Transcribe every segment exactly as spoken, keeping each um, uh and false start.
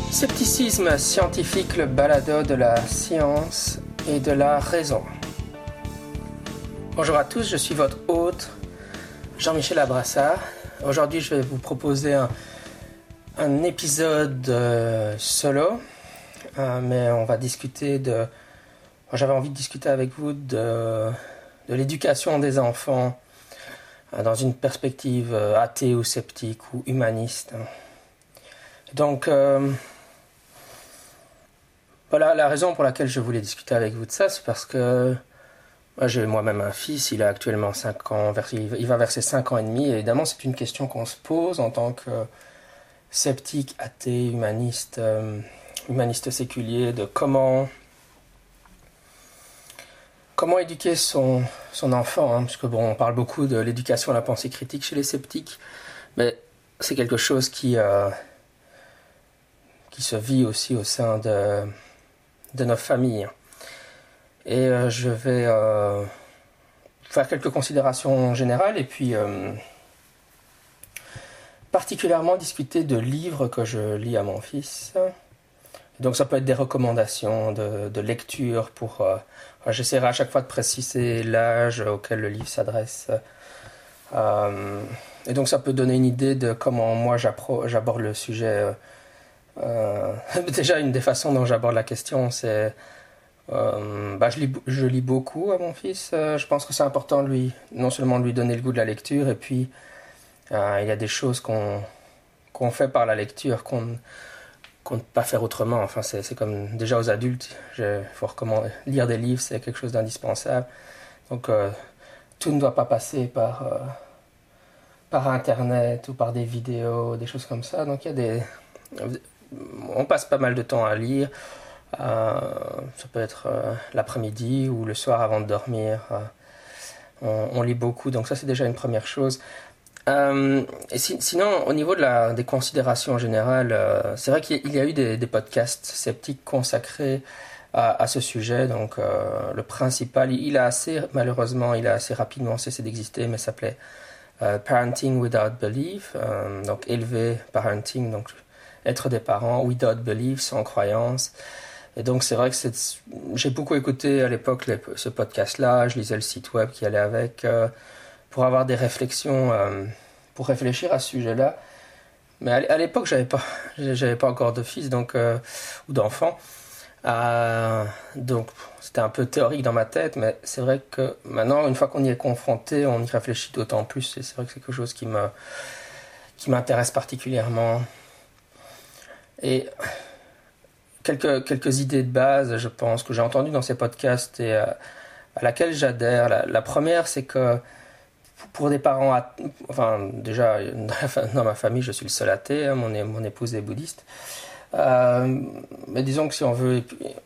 Scepticisme scientifique, le balado de la science et de la raison. Bonjour à tous, je suis votre hôte, Jean-Michel Abrassard. Aujourd'hui, je vais vous proposer un, un épisode euh, solo, euh, mais on va discuter de... J'avais envie de discuter avec vous de, de l'éducation des enfants euh, dans une perspective euh, athée ou sceptique ou humaniste. Donc... Euh, Voilà la raison pour laquelle je voulais discuter avec vous de ça, c'est parce que moi, j'ai moi-même un fils, il a actuellement cinq ans, il va vers ses cinq ans et demi, et évidemment c'est une question qu'on se pose en tant que sceptique, athée, humaniste, euh, humaniste séculier, de comment, comment éduquer son, son enfant, hein, parce que bon, on parle beaucoup de l'éducation à la pensée critique chez les sceptiques, mais c'est quelque chose qui, euh, qui se vit aussi au sein de... de nos familles. Et euh, je vais euh, faire quelques considérations générales et puis euh, particulièrement discuter de livres que je lis à mon fils. Donc ça peut être des recommandations de, de lecture pour... Euh, j'essaierai à chaque fois de préciser l'âge auquel le livre s'adresse. Euh, et donc ça peut donner une idée de comment moi j'aborde le sujet. Euh, Euh, déjà, une des façons dont j'aborde la question, c'est... Euh, bah, je, lis, je lis beaucoup à mon fils. Euh, je pense que c'est important, de lui, non seulement de lui donner le goût de la lecture, et puis euh, il y a des choses qu'on, qu'on fait par la lecture qu'on, qu'on ne peut pas faire autrement. Enfin, c'est, c'est comme déjà aux adultes, il faut recommander. Lire des livres, c'est quelque chose d'indispensable. Donc, euh, tout ne doit pas passer par, euh, par Internet ou par des vidéos, des choses comme ça. Donc, il y a des... On passe pas mal de temps à lire, euh, ça peut être euh, l'après-midi ou le soir avant de dormir, euh, on, on lit beaucoup, donc ça c'est déjà une première chose. Euh, et si, sinon, au niveau de la, des considérations générales, euh, c'est vrai qu'il y a eu des, des podcasts sceptiques consacrés à, à ce sujet, donc euh, le principal, il a assez, malheureusement, il a assez rapidement cessé d'exister, mais ça s'appelait euh, Parenting Without Belief, euh, donc élever parenting, donc être des parents, without belief, sans croyance. Et donc c'est vrai que c'est... j'ai beaucoup écouté à l'époque les... ce podcast-là, je lisais le site web qui allait avec, euh, pour avoir des réflexions, euh, pour réfléchir à ce sujet-là. Mais à l'époque, j'avais pas, j'avais pas encore de fils, donc, euh, ou d'enfant. Euh, donc c'était un peu théorique dans ma tête, mais c'est vrai que maintenant, une fois qu'on y est confronté, on y réfléchit d'autant plus. Et c'est vrai que c'est quelque chose qui me, qui m'intéresse particulièrement. Et quelques, quelques idées de base, je pense, que j'ai entendues dans ces podcasts et euh, à laquelle j'adhère. La, la première, c'est que pour des parents, enfin déjà dans ma famille, je suis le seul athée, hein, mon, mon épouse est bouddhiste. Euh, mais disons que si on veut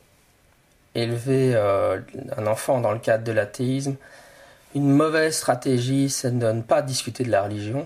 élever euh, un enfant dans le cadre de l'athéisme, une mauvaise stratégie, c'est de ne pas discuter de la religion.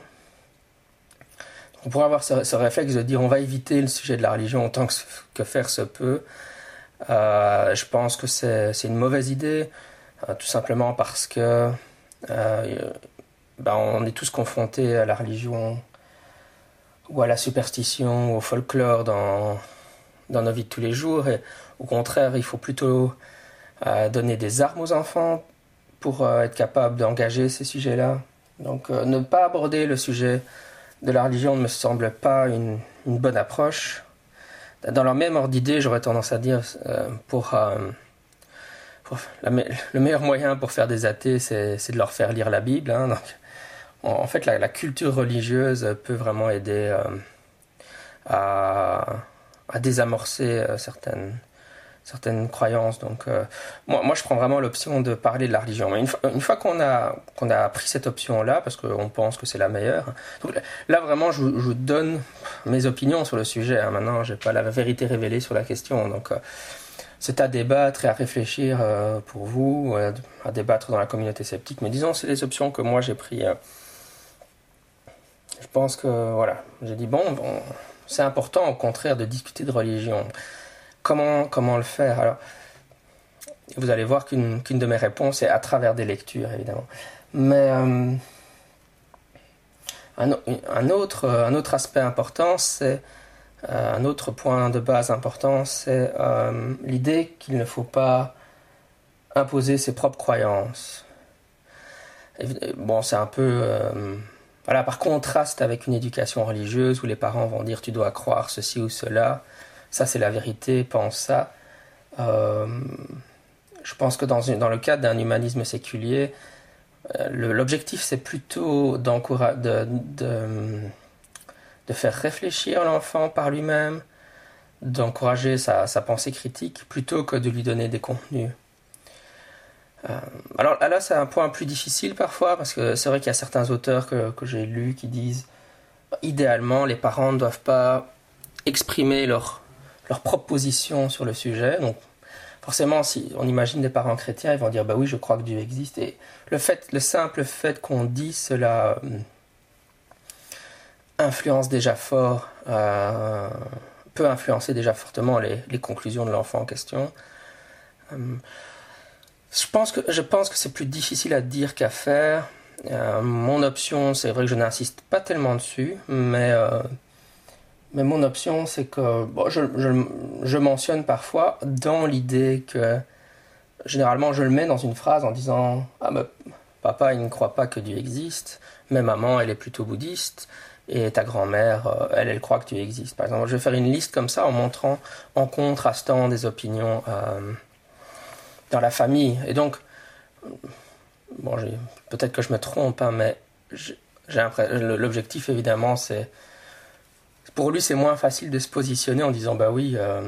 On pourrait avoir ce, ce réflexe de dire on va éviter le sujet de la religion autant que, que faire se peut. Euh, je pense que c'est, c'est une mauvaise idée, euh, tout simplement parce que euh, ben on est tous confrontés à la religion ou à la superstition ou au folklore dans, dans nos vies de tous les jours. Et au contraire, il faut plutôt euh, donner des armes aux enfants pour euh, être capable d'engager ces sujets-là. Donc euh, ne pas aborder le sujet de la religion ne me semble pas une, une bonne approche. Dans leur même ordre d'idée, j'aurais tendance à dire euh, pour, euh, pour la, le meilleur moyen pour faire des athées, c'est, c'est de leur faire lire la Bible. Hein. Donc, en, en fait, la, la culture religieuse peut vraiment aider euh, à, à désamorcer euh, certaines, certaines croyances. Donc, euh, moi, moi, je prends vraiment l'option de parler de la religion. Mais une, fois, une fois qu'on a, qu'on a pris cette option-là, parce qu'on pense que c'est la meilleure, donc là, vraiment, je, je donne mes opinions sur le sujet. Hein. Maintenant, je n'ai pas la vérité révélée sur la question. Donc, euh, c'est à débattre et à réfléchir euh, pour vous, euh, à débattre dans la communauté sceptique. Mais disons, c'est les options que moi, j'ai prises. Euh, je pense que, voilà, j'ai dit, bon, bon, c'est important, au contraire, de discuter de religion. Comment, comment le faire? Alors, vous allez voir qu'une, qu'une de mes réponses est à travers des lectures, évidemment. Mais euh, un, un, autre, un autre aspect important, c'est Euh, un autre point de base important, c'est euh, l'idée qu'il ne faut pas imposer ses propres croyances. Et, bon, c'est un peu... Euh, voilà, par contraste avec une éducation religieuse où les parents vont dire tu dois croire ceci ou cela, ça c'est la vérité, pense ça. Euh, je pense que dans, une, dans le cadre d'un humanisme séculier, euh, le, l'objectif c'est plutôt d'encourager, de, de, de faire réfléchir l'enfant par lui-même, d'encourager sa, sa pensée critique, plutôt que de lui donner des contenus. Euh, alors là, c'est un point plus difficile parfois, parce que c'est vrai qu'il y a certains auteurs que, que j'ai lus qui disent idéalement, les parents ne doivent pas exprimer leur, leur propre position sur le sujet. Donc, forcément, si on imagine des parents chrétiens, ils vont dire bah oui, je crois que Dieu existe. Et le fait, le simple fait qu'on dit cela euh, influence déjà fort, euh, peut influencer déjà fortement les, les conclusions de l'enfant en question. Euh, Je pense que, je pense que c'est plus difficile à dire qu'à faire. Euh, mon option, c'est vrai que je n'insiste pas tellement dessus, mais, euh, mais mon option, c'est que bon, je, je, je mentionne parfois dans l'idée que généralement je le mets dans une phrase en disant « Ah, mais papa, il ne croit pas que Dieu existe, mais maman, elle est plutôt bouddhiste, et ta grand-mère, elle, elle croit que Dieu existe. » Par exemple, je vais faire une liste comme ça en montrant, en contrastant des opinions euh, dans la famille. Et donc, bon, j'ai, peut-être que je me trompe, hein, mais j'ai, j'ai l'objectif, évidemment, c'est... Pour lui, c'est moins facile de se positionner en disant, bah oui, euh,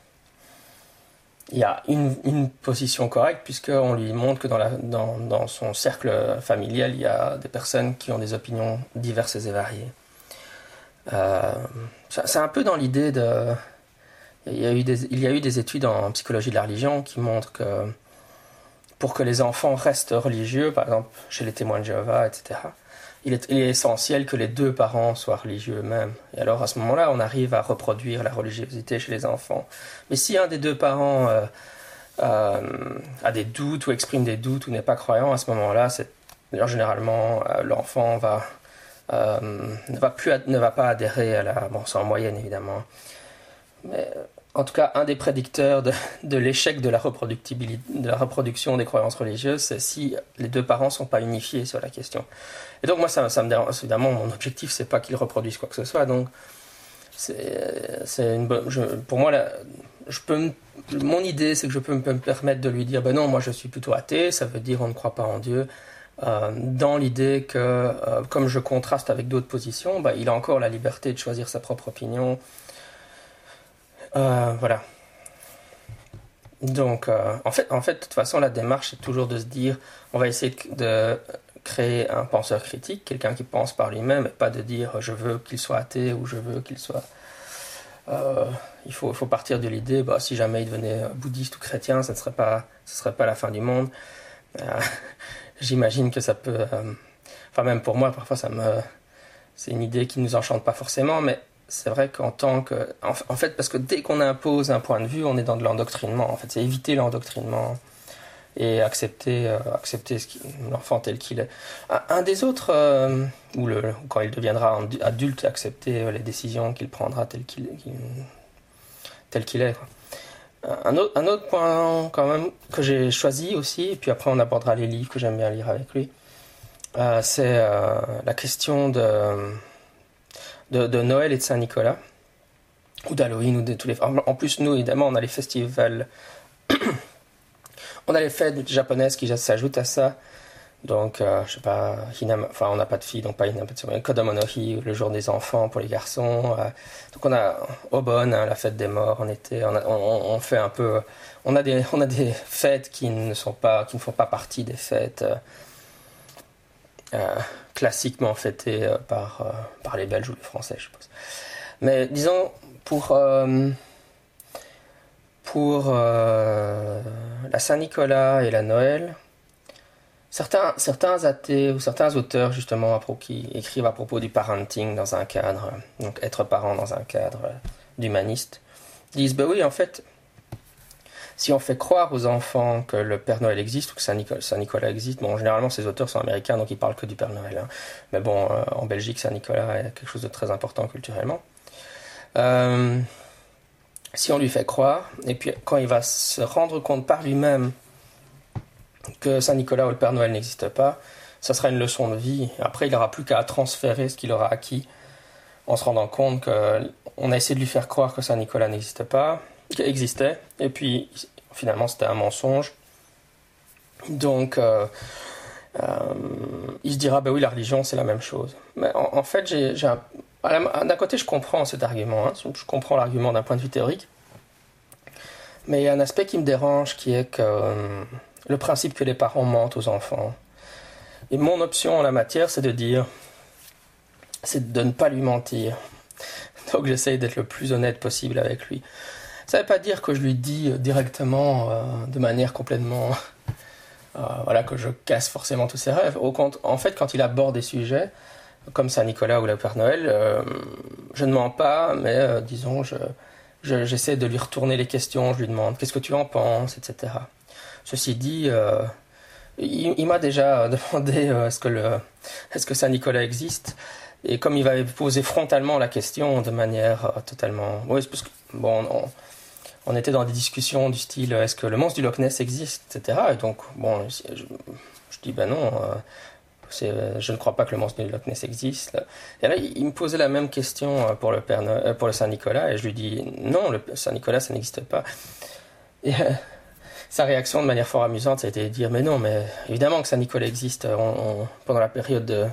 il y a une, une position correcte, puisqu'on lui montre que dans, la, dans, dans son cercle familial, il y a des personnes qui ont des opinions diverses et variées. Euh, c'est un peu dans l'idée de... Il y a eu des, il y a eu des études en psychologie de la religion qui montrent que pour que les enfants restent religieux, par exemple chez les témoins de Jéhovah, et cetera, il est, il est essentiel que les deux parents soient religieux eux-mêmes. Et alors à ce moment-là, on arrive à reproduire la religiosité chez les enfants. Mais si un des deux parents euh, euh, a des doutes ou exprime des doutes ou n'est pas croyant, à ce moment-là, c'est, généralement, euh, l'enfant va, euh, ne, va plus, ne va pas adhérer à la... Bon, c'est en moyenne, évidemment. Mais en tout cas, un des prédicteurs de, de l'échec de la, reproductibilité, de la reproduction des croyances religieuses, c'est si les deux parents ne sont pas unifiés sur la question. Et donc moi, ça, ça me dérange. Évidemment, mon objectif, c'est pas qu'ils reproduisent quoi que ce soit. Donc, c'est, c'est une bonne, je, pour moi, là, je peux me, mon idée, c'est que je peux me, peux me permettre de lui dire, ben non, moi, je suis plutôt athée. Ça veut dire on ne croit pas en Dieu. Euh, dans l'idée que, euh, comme je contraste avec d'autres positions, ben, il a encore la liberté de choisir sa propre opinion. Euh, voilà. Donc, euh, en fait, en fait, de toute façon, la démarche, c'est toujours de se dire, on va essayer de créer un penseur critique, quelqu'un qui pense par lui-même, et pas de dire, je veux qu'il soit athée ou je veux qu'il soit... Euh, il faut, il faut partir de l'idée, bah, si jamais il devenait bouddhiste ou chrétien, ce ne serait pas, ce serait pas la fin du monde. Euh, j'imagine que ça peut... Euh, enfin, même pour moi, parfois, ça me... C'est une idée qui ne nous enchante pas forcément, mais c'est vrai qu'en tant que... En, en fait, parce que dès qu'on impose un point de vue, on est dans de l'endoctrinement. En fait, c'est éviter l'endoctrinement et accepter, euh, accepter ce qui, l'enfant tel qu'il est. Un, un des autres, euh, ou le, quand il deviendra adulte, accepter les décisions qu'il prendra tel qu'il, qu'il, tel qu'il est. Quoi. Un, autre, un autre point quand même que j'ai choisi aussi, et puis après on abordera les livres que j'aime bien lire avec lui, euh, c'est euh, la question de... De, de Noël et de Saint-Nicolas, ou d'Halloween, ou de tous les... En plus, nous, évidemment, on a les festivals... on a les fêtes japonaises qui s'ajoutent à ça. Donc, euh, je sais pas, Hinama... Enfin, on n'a pas de filles, donc pas Hinama... Kodomo no Hi, le jour des enfants pour les garçons. Euh... Donc, on a Obon, hein, la fête des morts en été. On, a, on, on fait un peu... On a, des, on a des fêtes qui ne sont pas, qui ne font pas partie des fêtes... Euh... Euh, classiquement fêté euh, par, euh, par les Belges ou les Français, je suppose. Mais disons, pour, euh, pour euh, la Saint-Nicolas et la Noël, certains, certains athées ou certains auteurs, justement, à propos, qui écrivent à propos du parenting dans un cadre, donc être parent dans un cadre d'humaniste, disent, ben oui, en fait, si on fait croire aux enfants que le Père Noël existe ou que Saint-Nicolas, Saint-Nicolas existe, bon, généralement ces auteurs sont américains, donc ils parlent que du Père Noël. Hein. Mais bon, euh, en Belgique, Saint-Nicolas est quelque chose de très important culturellement. Euh, si on lui fait croire, et puis quand il va se rendre compte par lui-même que Saint-Nicolas ou le Père Noël n'existe pas, ça sera une leçon de vie. Après, il n'aura plus qu'à transférer ce qu'il aura acquis en se rendant compte qu'on a essayé de lui faire croire que Saint-Nicolas n'existe pas, qu'il existait, et puis finalement c'était un mensonge. Donc, euh, euh, il se dira, ben oui, la religion c'est la même chose. Mais en, en fait, j'ai, j'ai un, d'un côté, je comprends cet argument, hein, je comprends l'argument d'un point de vue théorique, mais il y a un aspect qui me dérange, qui est que euh, le principe que les parents mentent aux enfants. Et mon option en la matière, c'est de dire, c'est de ne pas lui mentir. Donc j'essaye d'être le plus honnête possible avec lui. Ça ne veut pas dire que je lui dis directement, euh, de manière complètement... Euh, voilà, que je casse forcément tous ses rêves. Au compte, en fait, quand il aborde des sujets, comme Saint-Nicolas ou le Père Noël, euh, je ne mens pas, mais euh, disons, je, je, j'essaie de lui retourner les questions, je lui demande « qu'est-ce que tu en penses ?» et cetera. Ceci dit, euh, il, il m'a déjà demandé euh, est-ce que, le, est-ce que Saint-Nicolas existe ? Et comme il va poser frontalement la question de manière euh, totalement... Oui, parce que, bon, on, on était dans des discussions du style est-ce que le monstre du Loch Ness existe, et cetera. Et donc, bon, je, je dis ben non, euh, c'est, je ne crois pas que le monstre du Loch Ness existe. Et là, il me posait la même question pour le, Père Noël, pour le Saint-Nicolas, et je lui dis non, le Saint-Nicolas, ça n'existe pas. Et euh, sa réaction, de manière fort amusante, ça a été de dire mais non, mais évidemment que Saint-Nicolas existe. On, on, pendant la période de.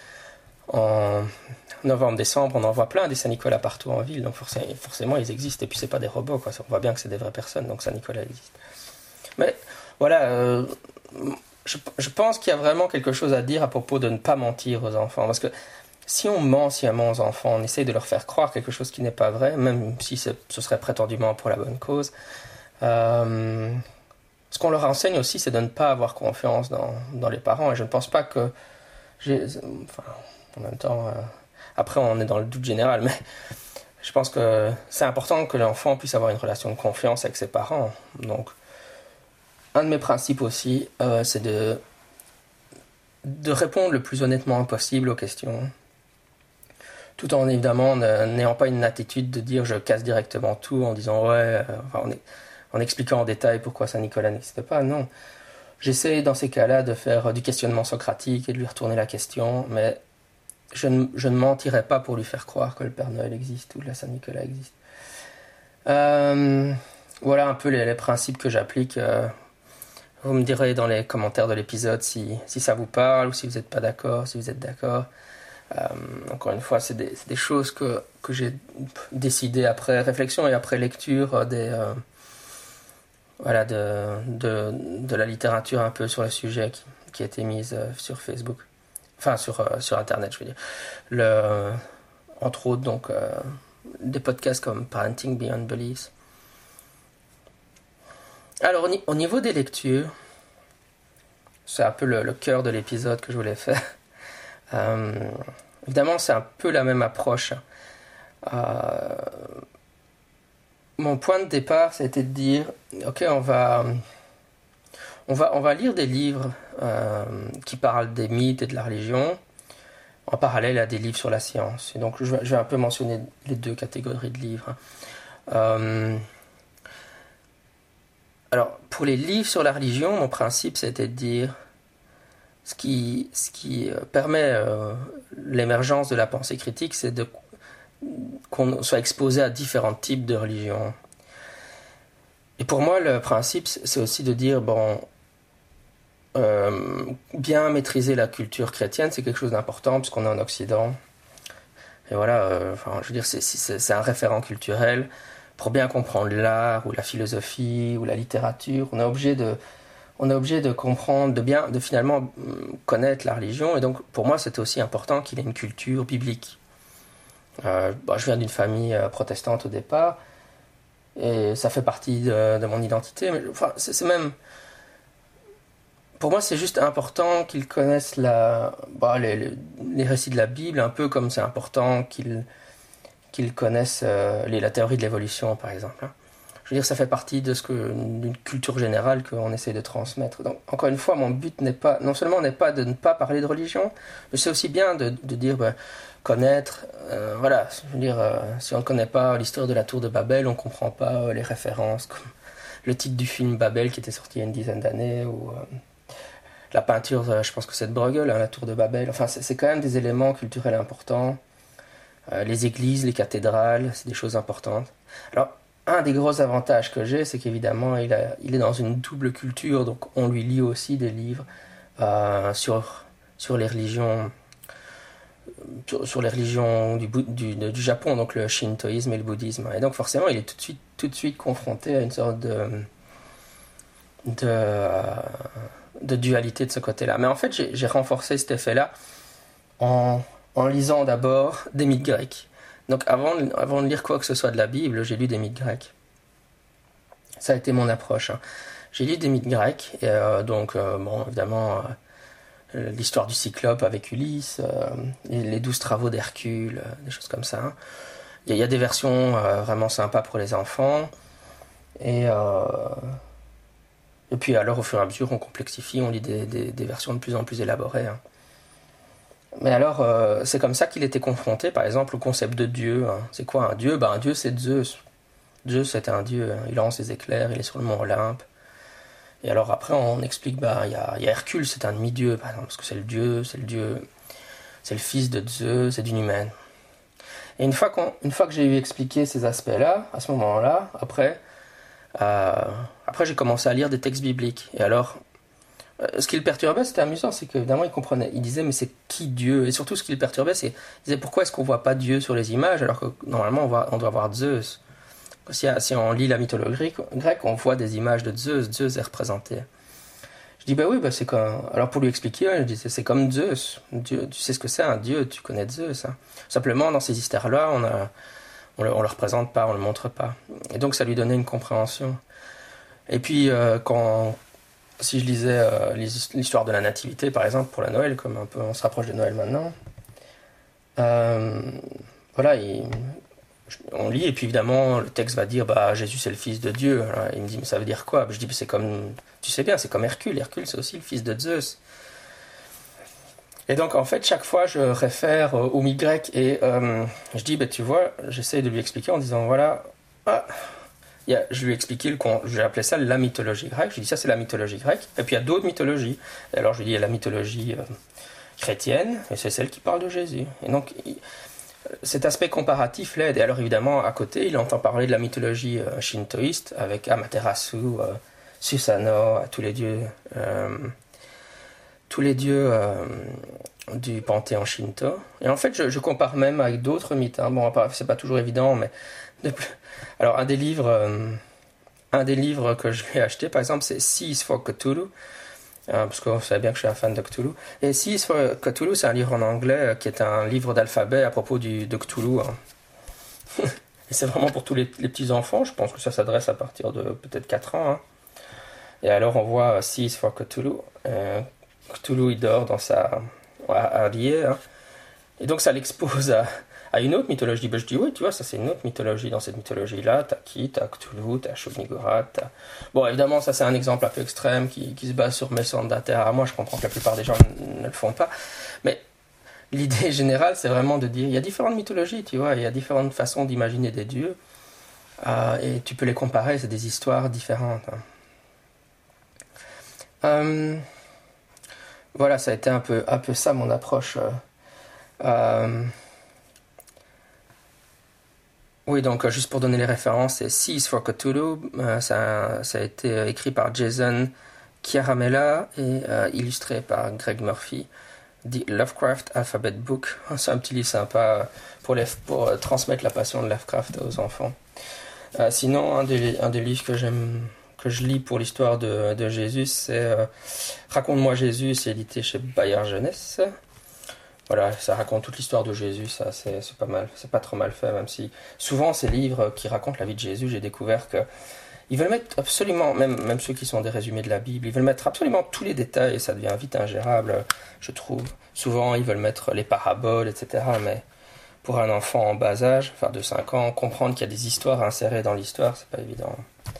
En novembre-décembre, on en voit plein des Saint-Nicolas partout en ville, donc forcément, forcément ils existent, et puis c'est pas des robots, quoi. On voit bien que c'est des vraies personnes, donc Saint-Nicolas existe. Mais voilà, euh, je, je pense qu'il y a vraiment quelque chose à dire à propos de ne pas mentir aux enfants, parce que si on ment sciemment aux enfants, on essaye de leur faire croire quelque chose qui n'est pas vrai, même si ce serait prétendument pour la bonne cause, euh, ce qu'on leur enseigne aussi, c'est de ne pas avoir confiance dans, dans les parents, et je ne pense pas que j'ai... Enfin, en même temps... Euh, Après, on est dans le doute général, mais je pense que c'est important que l'enfant puisse avoir une relation de confiance avec ses parents. Donc, un de mes principes aussi, euh, c'est de, de répondre le plus honnêtement possible aux questions, tout en évidemment n'ayant pas une attitude de dire je casse directement tout en disant ouais, euh, enfin, en, en expliquant en détail pourquoi Saint-Nicolas n'existe pas. Non, j'essaie dans ces cas-là de faire du questionnement socratique et de lui retourner la question, mais Je ne, je ne mentirai pas pour lui faire croire que le Père Noël existe ou que la Saint-Nicolas existe. Euh, voilà un peu les, les principes que j'applique. Euh, vous me direz dans les commentaires de l'épisode si, si ça vous parle ou si vous n'êtes pas d'accord, si vous êtes d'accord. Euh, encore une fois, c'est des, c'est des choses que, que j'ai décidées après réflexion et après lecture des, euh, voilà, de, de, de la littérature un peu sur le sujet qui, qui a été mise sur Facebook. Enfin, sur, euh, sur Internet, je veux dire. Le, euh, entre autres, donc, euh, des podcasts comme Parenting Beyond Beliefs. Alors, au, au niveau des lectures, c'est un peu le, le cœur de l'épisode que je voulais faire. Euh, évidemment, c'est un peu la même approche. Euh, mon point de départ, c'était de dire, ok, on va... On va, on va lire des livres euh, qui parlent des mythes et de la religion, en parallèle à des livres sur la science. Et donc, je, je vais un peu mentionner les deux catégories de livres. Euh, alors, pour les livres sur la religion, mon principe, c'était de dire ce qui, ce qui permet euh, l'émergence de la pensée critique, c'est de, qu'on soit exposé à différents types de religions. Et pour moi, le principe, c'est aussi de dire, bon, euh, bien maîtriser la culture chrétienne, c'est quelque chose d'important, puisqu'on est en Occident. Et voilà, euh, enfin, je veux dire, c'est, c'est, c'est un référent culturel. Pour bien comprendre l'art, ou la philosophie, ou la littérature, on est obligé de, on est obligé de comprendre, de bien, de finalement connaître la religion. Et donc, pour moi, c'était aussi important qu'il ait une culture biblique. Euh, bon, je viens d'une famille euh, protestante au départ, et ça fait partie de, de mon identité, mais enfin, c'est, c'est même... Pour moi, c'est juste important qu'ils connaissent la, bah, les, les, les récits de la Bible, un peu comme c'est important qu'ils, qu'ils connaissent euh, les, la théorie de l'évolution, par exemple. Hein. Je veux dire, ça fait partie de ce que, d'une culture générale qu'on essaie de transmettre. Donc, encore une fois, mon but n'est pas, non seulement n'est pas de ne pas parler de religion, mais c'est aussi bien de, de dire, ben, connaître, euh, voilà, je veux dire, euh, si on ne connaît pas l'histoire de la tour de Babel, on ne comprend pas euh, les références, comme le titre du film Babel qui était sorti il y a une dizaine d'années, ou euh, la peinture, euh, je pense que c'est de Bruegel, hein, la tour de Babel. Enfin, c'est, c'est quand même des éléments culturels importants. Euh, les églises, les cathédrales, c'est des choses importantes. Alors, un des gros avantages que j'ai, c'est qu'évidemment, il, a, il est dans une double culture, donc on lui lit aussi des livres euh, sur, sur les religions, sur, sur les religions du, du, du Japon, donc le shintoïsme et le bouddhisme. Et donc forcément, il est tout de suite, tout de suite confronté à une sorte de, de, euh, de dualité de ce côté-là. Mais en fait, j'ai, j'ai renforcé cet effet-là en, en lisant d'abord des mythes grecs. Donc avant, avant de lire quoi que ce soit de la Bible, j'ai lu des mythes grecs. Ça a été mon approche. Hein. J'ai lu des mythes grecs, et euh, donc, euh, bon, évidemment, euh, l'histoire du Cyclope avec Ulysse, euh, les douze travaux d'Hercule, euh, des choses comme ça. Hein. Il y, y a des versions euh, vraiment sympas pour les enfants. Et, euh, et puis alors, au fur et à mesure, on complexifie, on lit des, des, des versions de plus en plus élaborées. Hein. Mais alors, euh, c'est comme ça qu'il était confronté, par exemple, au concept de Dieu. Hein. C'est quoi un Dieu? Ben, un Dieu, c'est Zeus. Zeus, c'est un Dieu. Hein. Il lance ses éclairs, il est sur le mont Olympe. Et alors après, on explique, ben, il y a, y a Hercule, c'est un demi-dieu, par exemple, parce que c'est le Dieu, c'est le Dieu, c'est le fils de Zeus, c'est d'une humaine. Et une fois, qu'on, une fois que j'ai eu expliqué ces aspects-là, à ce moment-là, après, euh, après j'ai commencé à lire des textes bibliques. Et alors, ce qui le perturbait, c'était amusant, c'est qu'évidemment, il comprenait. Il disait, mais c'est qui Dieu? Et surtout, ce qui le perturbait, c'est, il disait, pourquoi est-ce qu'on voit pas Dieu sur les images, alors que normalement, on, voit, on doit voir Zeus? Si, si on lit la mythologie grecque, on voit des images de Zeus. Zeus est représenté. Je dis, bah oui, bah c'est comme... Alors, pour lui expliquer, je dis, c'est comme Zeus. Dieu, tu sais ce que c'est, un Dieu, tu connais Zeus. Hein. Simplement, dans ces histoires-là, on a, on le, on le représente pas, on le montre pas. Et donc, ça lui donnait une compréhension. Et puis, euh, quand... Si je lisais euh, l'histoire de la nativité, par exemple, pour la Noël, comme un peu on se rapproche de Noël maintenant, euh, voilà, il, on lit, et puis évidemment, le texte va dire, bah, Jésus c'est le fils de Dieu. Alors, il me dit, mais ça veut dire quoi? Je dis, c'est comme, tu sais bien, c'est comme Hercule. Hercule, c'est aussi le fils de Zeus. Et donc, en fait, chaque fois, je réfère euh, au mythe grec, et euh, je dis, bah, tu vois, j'essaie de lui expliquer en disant, voilà, ah, Il y a, je lui ai expliqué, le, j'ai appelé ça la mythologie grecque. Je lui ai dit, ça c'est la mythologie grecque. Et puis il y a d'autres mythologies. Et alors je lui ai dit, il y a la mythologie euh, chrétienne, et c'est celle qui parle de Jésus. Et donc il, cet aspect comparatif l'aide. Et alors évidemment, à côté, il entend parler de la mythologie euh, shintoïste, avec Amaterasu, euh, Susanoo, tous les dieux, euh, tous les dieux euh, du panthéon shinto. Et en fait, je, je compare même avec d'autres mythes. Hein. Bon, c'est pas toujours évident, mais... De plus... Alors, un des livres, euh, un des livres que je lui ai acheté, par exemple, c'est C is for Cthulhu, euh, parce que vous savez bien que je suis un fan de Cthulhu. Et C is for Cthulhu, c'est un livre en anglais euh, qui est un livre d'alphabet à propos du, de Cthulhu. Hein. Et c'est vraiment pour tous les, les petits enfants. Je pense que ça s'adresse à partir de peut-être quatre ans. Hein. Et alors, on voit euh, C is for Cthulhu. Euh, Cthulhu, il dort dans sa habillé. Hein. Et donc, ça l'expose à à une autre mythologie. Ben, je dis, oui, tu vois, ça c'est une autre mythologie. Dans cette mythologie-là, t'as qui? T'as Cthulhu, t'as Shub-Niggurath, t'as... Bon, évidemment, ça c'est un exemple un peu extrême qui, qui se base sur mes centres d'intérêt. Moi, je comprends que la plupart des gens ne le font pas. Mais l'idée générale, c'est vraiment de dire, il y a différentes mythologies, tu vois, il y a différentes façons d'imaginer des dieux. Euh, et tu peux les comparer, c'est des histoires différentes. Hein. Euh, voilà, ça a été un peu, un peu ça mon approche. Euh, euh, Oui, donc juste pour donner les références, c'est C is for Cthulhu, euh, ça, ça a été écrit par Jason Chiaramella et euh, illustré par Greg Murphy. The Lovecraft Alphabet Book, c'est un petit livre sympa pour, les, pour euh, transmettre la passion de Lovecraft aux enfants. Euh, sinon, un des, un des livres que j'aime, que je lis pour l'histoire de, de Jésus, c'est euh, Raconte-moi Jésus, c'est édité chez Bayard Jeunesse. Voilà, ça raconte toute l'histoire de Jésus, ça c'est, c'est pas mal, c'est pas trop mal fait, même si souvent ces livres qui racontent la vie de Jésus, j'ai découvert que ils veulent mettre absolument, même, même ceux qui sont des résumés de la Bible, ils veulent mettre absolument tous les détails et ça devient vite ingérable, je trouve. Souvent ils veulent mettre les paraboles, et cetera. Mais pour un enfant en bas âge, enfin de cinq ans, comprendre qu'il y a des histoires insérées dans l'histoire, c'est pas évident.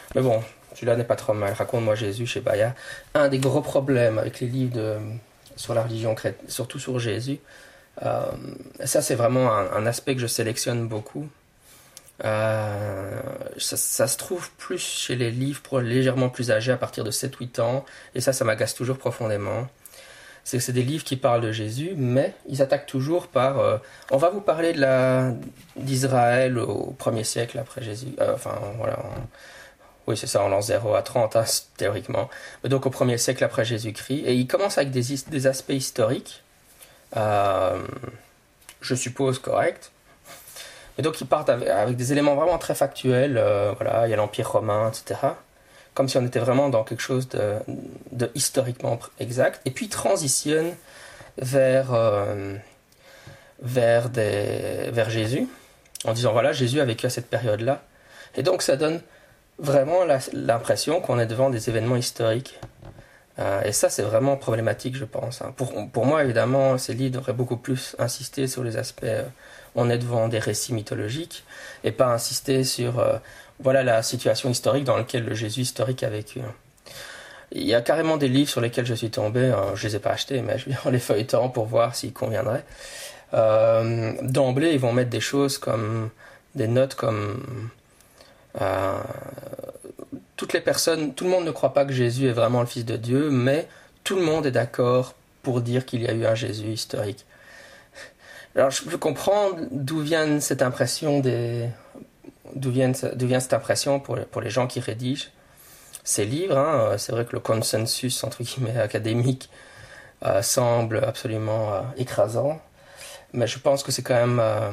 Mais bon, celui-là n'est pas trop mal. Raconte-moi Jésus chez Bayard. Un des gros problèmes avec les livres de, sur la religion chrétienne, surtout sur Jésus, euh, ça c'est vraiment un, un aspect que je sélectionne beaucoup. Euh, ça, ça se trouve plus chez les livres pour légèrement plus âgés à partir de sept huit ans, et ça, ça m'agace toujours profondément. C'est que c'est des livres qui parlent de Jésus, mais ils attaquent toujours par euh, on va vous parler de la, d'Israël au premier siècle après Jésus. Euh, enfin, voilà. On, oui, c'est ça, on lance zéro à trente, hein, théoriquement. Mais donc au premier siècle après Jésus-Christ. Et ils commencent avec des, des aspects historiques, euh, je suppose corrects. Et donc ils partent avec, avec des éléments vraiment très factuels. Euh, voilà, il y a l'Empire romain, et cetera. Comme si on était vraiment dans quelque chose de, de historiquement exact. Et puis ils transitionnent vers, euh, vers, des, vers Jésus, en disant voilà, Jésus a vécu à cette période-là. Et donc ça donne vraiment la, l'impression qu'on est devant des événements historiques. Euh, et ça, c'est vraiment problématique, je pense. Hein. Pour, pour moi, évidemment, ces livres devraient beaucoup plus insister sur les aspects... Euh, on est devant des récits mythologiques, et pas insister sur... Euh, voilà la situation historique dans laquelle le Jésus historique a vécu. Il y a carrément des livres sur lesquels je suis tombé, euh, je ne les ai pas achetés, mais je vais en les feuilletant pour voir s'ils conviendraient. Euh, d'emblée, ils vont mettre des choses comme... des notes comme... Euh, toutes les personnes, tout le monde ne croit pas que Jésus est vraiment le Fils de Dieu, mais tout le monde est d'accord pour dire qu'il y a eu un Jésus historique. Alors je peux comprendre d'où vient cette impression des, d'où vient, d'où vient cette impression pour, pour les gens qui rédigent ces livres. Hein. C'est vrai que le consensus entre guillemets académique euh, semble absolument euh, écrasant, mais je pense que c'est quand même euh,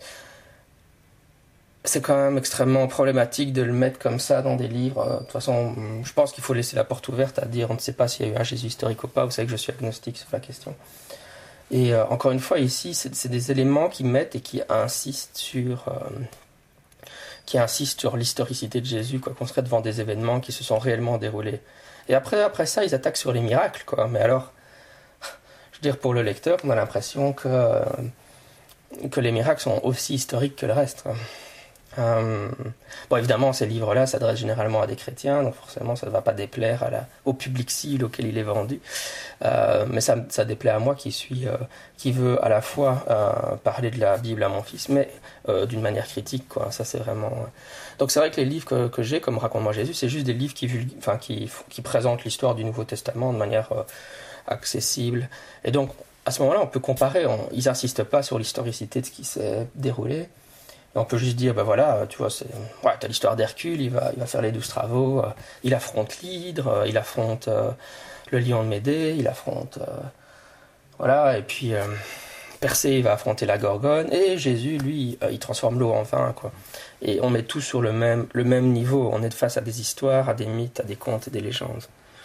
c'est quand même extrêmement problématique de le mettre comme ça dans des livres. De toute façon, je pense qu'il faut laisser la porte ouverte à dire on ne sait pas s'il y a eu un Jésus historique ou pas. Vous savez que je suis agnostique sur la question. Et euh, encore une fois, ici, c'est, c'est des éléments qui mettent et qui insistent sur, euh, qui insistent sur l'historicité de Jésus, quoi, qu'on serait devant des événements qui se sont réellement déroulés. Et après, après ça, ils attaquent sur les miracles, quoi. Mais alors, je veux dire, pour le lecteur, on a l'impression que, euh, que les miracles sont aussi historiques que le reste, quoi. Euh, bon, évidemment, ces livres-là s'adressent généralement à des chrétiens, donc forcément, ça ne va pas déplaire à la, au public cible auquel il est vendu. Euh, mais ça, ça déplaît à moi qui suis, euh, qui veut à la fois euh, parler de la Bible à mon fils, mais euh, d'une manière critique, quoi. Ça, c'est vraiment. Donc, c'est vrai que les livres que, que j'ai, comme Raconte-moi Jésus, c'est juste des livres qui, vulg... enfin, qui, qui présentent l'histoire du Nouveau Testament de manière euh, accessible. Et donc, à ce moment-là, on peut comparer. On... Ils n'insistent pas sur l'historicité de ce qui s'est déroulé. On peut juste dire, ben voilà, tu vois, c'est, ouais, t'as l'histoire d'Hercule, il va, il va faire les douze travaux, euh, il affronte l'hydre, euh, il affronte euh, le lion de Médée, il affronte, euh, voilà, et puis euh, Persée, il va affronter la Gorgone, et Jésus, lui, euh, il transforme l'eau en vin, quoi. Et on met tout sur le même, le même niveau, on est face à des histoires, à des mythes, à des contes et des légendes.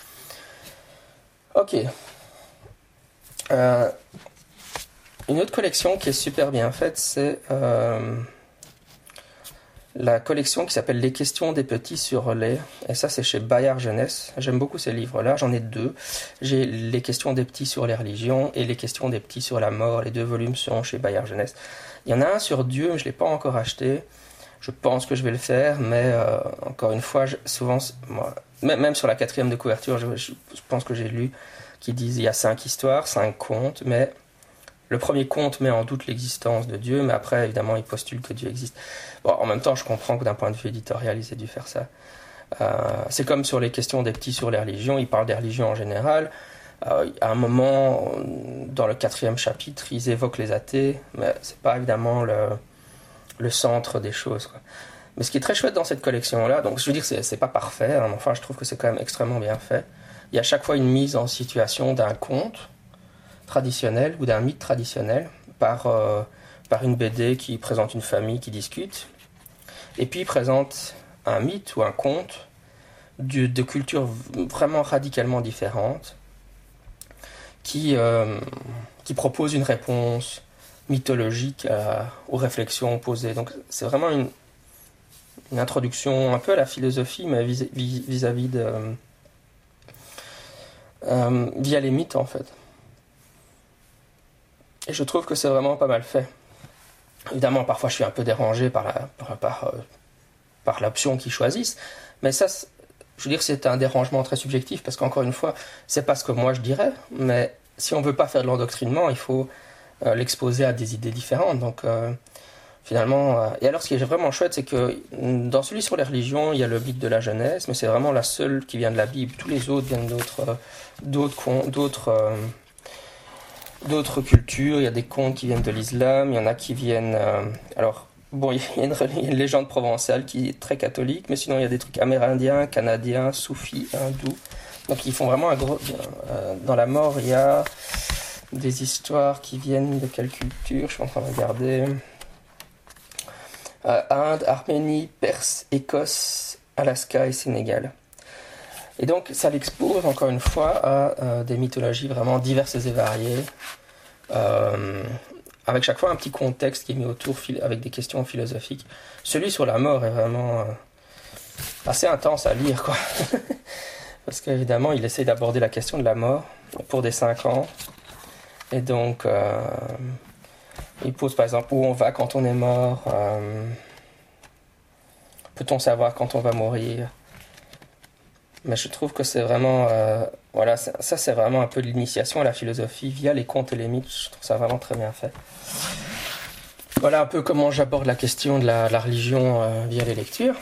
Ok. Euh, une autre collection qui est super bien faite, c'est... Euh, la collection qui s'appelle Les questions des petits sur relais, et ça c'est chez Bayard Jeunesse. J'aime beaucoup ces livres-là, j'en ai deux. J'ai Les questions des petits sur les religions et Les questions des petits sur la mort. Les deux volumes sont chez Bayard Jeunesse. Il y en a un sur Dieu, mais je ne l'ai pas encore acheté. Je pense que je vais le faire, mais euh, encore une fois, je, souvent, moi, même sur la quatrième de couverture, je, je pense que j'ai lu qu'ils disent il y a cinq histoires, cinq contes, mais le premier conte met en doute l'existence de Dieu, mais après, évidemment, il postule que Dieu existe. Bon, en même temps, je comprends que d'un point de vue éditorial, ils aient dû faire ça. Euh, c'est comme sur les questions des petits sur les religions, ils parlent des religions en général. Euh, à un moment, dans le quatrième chapitre, ils évoquent les athées, mais c'est pas évidemment le, le centre des choses, quoi. Mais ce qui est très chouette dans cette collection-là, donc je veux dire, c'est, c'est pas parfait, hein, mais enfin, je trouve que c'est quand même extrêmement bien fait. Il y a à chaque fois une mise en situation d'un conte traditionnel ou d'un mythe traditionnel par, euh, par une B D qui présente une famille qui discute, et puis il présente un mythe ou un conte de, de cultures vraiment radicalement différentes qui, euh, qui propose une réponse mythologique à, aux réflexions posées. Donc c'est vraiment une, une introduction un peu à la philosophie, mais vis- vis- vis-à-vis de... Euh, via les mythes en fait. Et je trouve que c'est vraiment pas mal fait. Évidemment, parfois je suis un peu dérangé par, la, par, par euh, par l'option qu'ils choisissent. Mais ça, je veux dire, c'est un dérangement très subjectif, parce qu'encore une fois, c'est pas ce que moi je dirais, mais si on veut pas faire de l'endoctrinement, il faut euh, l'exposer à des idées différentes. Donc, euh, finalement... Euh, et alors, ce qui est vraiment chouette, c'est que dans celui sur les religions, il y a le mythe de la Genèse, mais c'est vraiment la seule qui vient de la Bible. Tous les autres viennent d'autres... Euh, d'autres... d'autres euh, d'autres cultures. Il y a des contes qui viennent de l'islam, il y en a qui viennent... Euh, alors, bon, il y, a une, il y a une légende provençale qui est très catholique, mais sinon il y a des trucs amérindiens, canadiens, soufis, hindous. Donc ils font vraiment un gros... Euh, dans la mort, il y a des histoires qui viennent de quelle culture? Je suis en train de regarder. Euh, Inde, Arménie, Perse, Écosse, Alaska et Sénégal. Et donc ça l'expose encore une fois à euh, des mythologies vraiment diverses et variées, euh, avec chaque fois un petit contexte qui est mis autour avec des questions philosophiques. Celui sur la mort est vraiment euh, assez intense à lire, quoi. Parce qu'évidemment il essaie d'aborder la question de la mort pour des cinq ans. Et donc euh, il pose par exemple où on va quand on est mort, euh, peut-on savoir quand on va mourir? Mais je trouve que c'est vraiment... Euh, voilà, ça, ça c'est vraiment un peu l'initiation à la philosophie via les contes et les mythes. Je trouve ça vraiment très bien fait. Voilà un peu comment j'aborde la question de la, de la religion euh, via les lectures.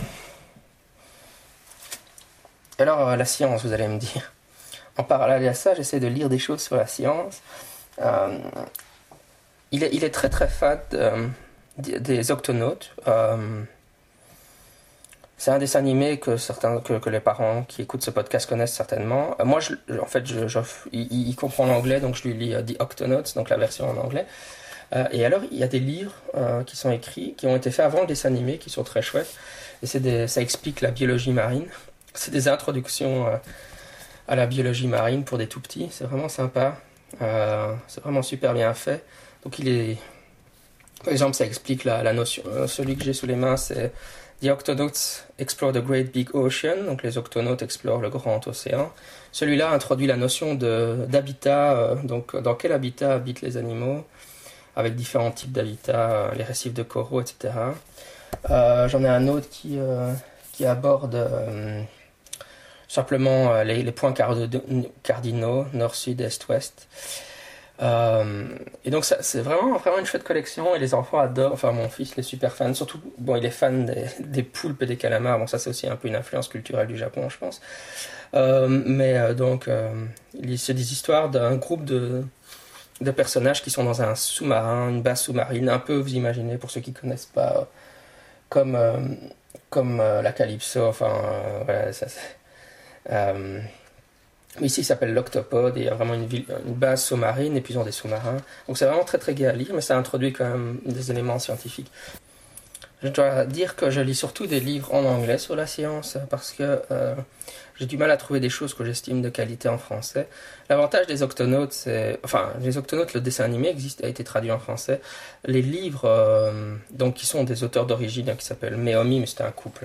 Alors, euh, la science, vous allez me dire. En parallèle à ça, j'essaie de lire des choses sur la science. Euh, il, est, il est très très fan euh, des, des Octonautes. Euh, C'est un dessin animé que certains, que, que les parents qui écoutent ce podcast connaissent certainement. Euh, moi, je, en fait, je, je, il, il comprend l'anglais, donc je lui lis uh, The Octonauts, donc la version en anglais. Euh, et alors, il y a des livres euh, qui sont écrits, qui ont été faits avant le dessin animé, qui sont très chouettes. Et c'est des, ça explique la biologie marine. C'est des introductions euh, à la biologie marine pour des tout petits. C'est vraiment sympa. Euh, c'est vraiment super bien fait. Donc, il est... Par exemple, ça explique la, la notion... Euh, celui que j'ai sous les mains, c'est... The Octonauts explore the Great Big Ocean, donc les octonautes explorent le grand océan. Celui-là introduit la notion de, d'habitat, euh, donc dans quel habitat habitent les animaux, avec différents types d'habitats, euh, les récifs de coraux, et cetera. Euh, j'en ai un autre qui, euh, qui aborde euh, simplement euh, les, les points cardinaux, nord, sud, est, ouest. Euh, et donc ça, c'est vraiment, vraiment une chouette collection et les enfants adorent, enfin mon fils il est super fan, surtout, bon il est fan des, des poulpes et des calamars, bon ça c'est aussi un peu une influence culturelle du Japon je pense, euh, mais euh, donc euh, c'est des histoires d'un groupe de, de personnages qui sont dans un sous-marin, une base sous-marine, un peu vous imaginez pour ceux qui connaissent pas, euh, comme, euh, comme euh, la Calypso, enfin euh, voilà ça c'est... Euh, Ici, il s'appelle l'Octopode et il y a vraiment une, ville, une base sous-marine et puis ils ont des sous-marins. Donc c'est vraiment très très gai à lire, mais ça introduit quand même des éléments scientifiques. Je dois dire que je lis surtout des livres en anglais sur la science parce que euh, j'ai du mal à trouver des choses que j'estime de qualité en français. L'avantage des Octonautes, c'est... Enfin, les Octonautes, le dessin animé existe, a été traduit en français. Les livres, euh, donc, qui sont des auteurs d'origine, hein, qui s'appellent Meomi, mais c'était un couple.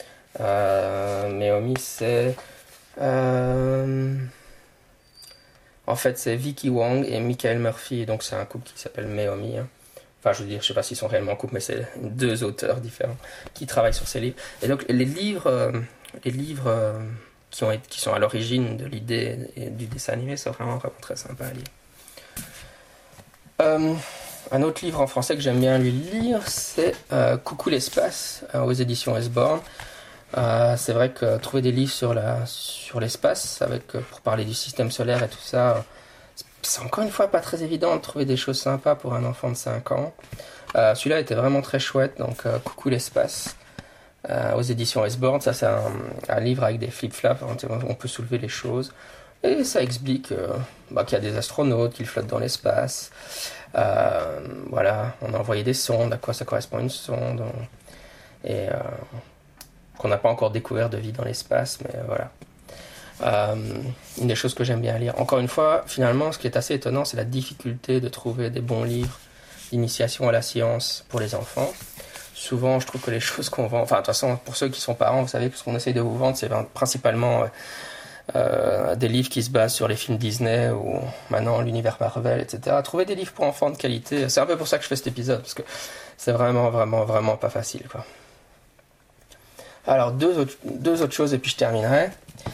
Euh, Meomi, c'est... Euh... En fait, c'est Vicky Wang et Michael Murphy, donc c'est un couple qui s'appelle Meomi. Hein. Enfin, je veux dire, je sais pas s'ils sont réellement en couple, mais c'est deux auteurs différents qui travaillent sur ces livres. Et donc, les livres, euh, les livres euh, qui, ont, qui sont à l'origine de l'idée et du dessin animé sont vraiment, vraiment très sympas à lire. Euh, un autre livre en français que j'aime bien lui lire, c'est euh, Coucou l'espace, euh, aux éditions Esborn. Euh, c'est vrai que trouver des livres sur, la, sur l'espace, avec, pour parler du système solaire et tout ça, c'est encore une fois pas très évident de trouver des choses sympas pour un enfant de cinq ans. Euh, celui-là était vraiment très chouette, donc euh, Coucou l'espace, euh, aux éditions Esborn. Ça, c'est un, un livre avec des flip-flaps, on peut soulever les choses. Et ça explique euh, bah, qu'il y a des astronautes, qu'ils flottent dans l'espace. Euh, voilà, on a envoyé des sondes, à quoi ça correspond une sonde. On, et... Euh, qu'on n'a pas encore découvert de vie dans l'espace, mais voilà. Euh, une des choses que j'aime bien lire. Encore une fois, finalement, ce qui est assez étonnant, c'est la difficulté de trouver des bons livres d'initiation à la science pour les enfants. Souvent, je trouve que les choses qu'on vend... Enfin, de toute façon, pour ceux qui sont parents, vous savez que ce qu'on essaye de vous vendre, c'est principalement euh, des livres qui se basent sur les films Disney ou maintenant l'univers Marvel, et cetera. Trouver des livres pour enfants de qualité, c'est un peu pour ça que je fais cet épisode, parce que c'est vraiment, vraiment, vraiment pas facile, quoi. Alors, deux autres, deux autres choses et puis je terminerai.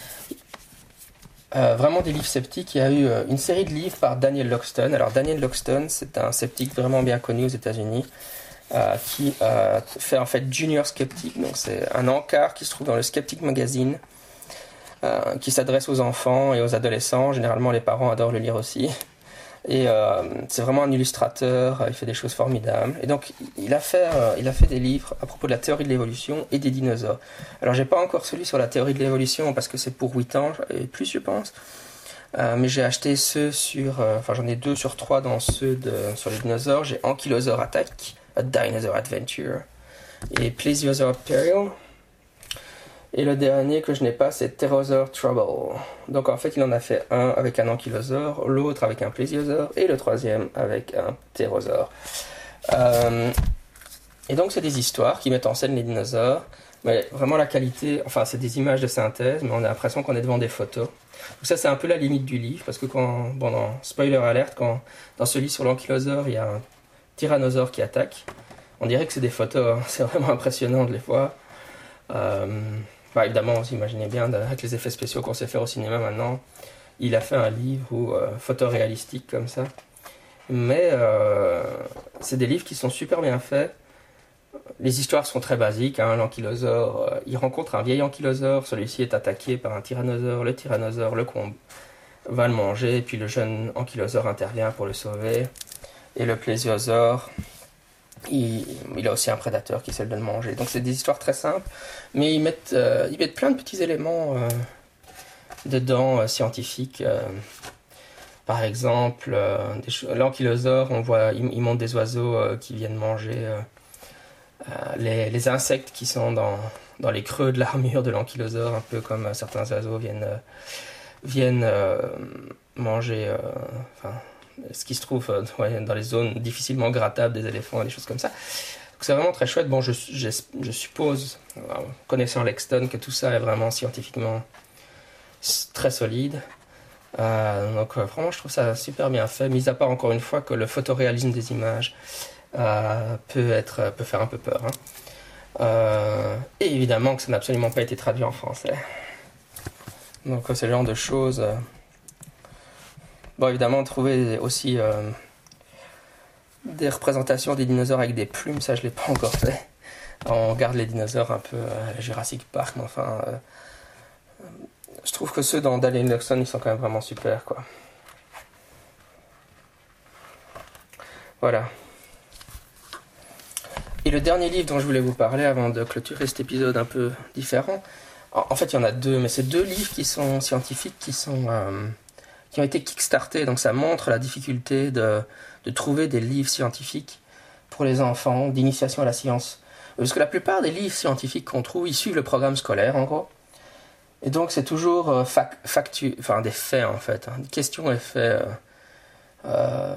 Euh, vraiment des livres sceptiques. Il y a eu euh, une série de livres par Daniel Loxton. Alors, Daniel Loxton, c'est un sceptique vraiment bien connu aux États-Unis euh, qui euh, fait en fait Junior Skeptic. Donc, c'est un encart qui se trouve dans le Skeptic Magazine euh, qui s'adresse aux enfants et aux adolescents. Généralement, les parents adorent le lire aussi. Et euh, c'est vraiment un illustrateur, il fait des choses formidables. Et donc, il a, fait, euh, il a fait des livres à propos de la théorie de l'évolution et des dinosaures. Alors, j'ai pas encore celui sur la théorie de l'évolution parce que c'est pour huit ans et plus, je pense. Euh, mais j'ai acheté ceux sur... Euh, enfin, j'en ai deux sur trois dans ceux de, sur les dinosaures. J'ai Ankylosaur Attack, A Dinosaur Adventure, et Plesiosaur Peril. Et le dernier que je n'ai pas, c'est Pterosaur Trouble. Donc en fait, il en a fait un avec un ankylosaure, l'autre avec un plésiosaure, et le troisième avec un ptérosaure. Euh, et donc c'est des histoires qui mettent en scène les dinosaures, mais vraiment la qualité, enfin c'est des images de synthèse, mais on a l'impression qu'on est devant des photos. Donc ça c'est un peu la limite du livre, parce que quand, bon, dans, spoiler alert, quand dans ce livre sur l'ankylosaure, il y a un tyrannosaure qui attaque, on dirait que c'est des photos, hein. C'est vraiment impressionnant de les voir. Euh, Bah, évidemment, vous imaginez bien, avec les effets spéciaux qu'on sait faire au cinéma maintenant, il a fait un livre où, euh, photoréalistique comme ça. Mais euh, c'est des livres qui sont super bien faits. Les histoires sont très basiques. Hein. L'ankylosaure, euh, il rencontre un vieil ankylosaure, celui-ci est attaqué par un tyrannosaure, le tyrannosaure le combat, va le manger, et puis le jeune ankylosaure intervient pour le sauver. Et le plésiosaure... Il, il a aussi un prédateur qui essaie de le manger. Donc c'est des histoires très simples, mais ils mettent, euh, ils mettent plein de petits éléments euh, dedans, euh, scientifiques. Euh, par exemple, euh, l'ankylosaure, on voit, il, il montre des oiseaux euh, qui viennent manger euh, euh, les, les insectes qui sont dans, dans les creux de l'armure de l'ankylosaure, un peu comme euh, certains oiseaux viennent, euh, viennent euh, manger... Euh, enfin, ce qui se trouve euh, ouais, dans les zones difficilement grattables des éléphants et des choses comme ça. Donc c'est vraiment très chouette. Bon, je, je, je suppose, euh, connaissant Loxton, que tout ça est vraiment scientifiquement très solide. Euh, donc euh, vraiment, je trouve ça super bien fait, mis à part encore une fois que le photoréalisme des images euh, peut, être, peut faire un peu peur. Hein. Euh, et évidemment que ça n'a absolument pas été traduit en français. Donc euh, c'est le genre de choses... Euh, Bon, évidemment, trouver aussi euh, des représentations des dinosaures avec des plumes, ça je l'ai pas encore fait. On regarde les dinosaures un peu à la Jurassic Park, mais enfin, euh, je trouve que ceux dans Daniel Loxton, ils sont quand même vraiment super, quoi. Voilà. Et le dernier livre dont je voulais vous parler avant de clôturer cet épisode un peu différent, en fait, il y en a deux, mais c'est deux livres qui sont scientifiques, qui sont... Euh, qui ont été kickstartés, donc ça montre la difficulté de, de trouver des livres scientifiques pour les enfants, d'initiation à la science. Parce que la plupart des livres scientifiques qu'on trouve, ils suivent le programme scolaire, en gros. Et donc c'est toujours euh, fac, factu, enfin des faits, en fait, hein, des questions et faits. Euh, euh,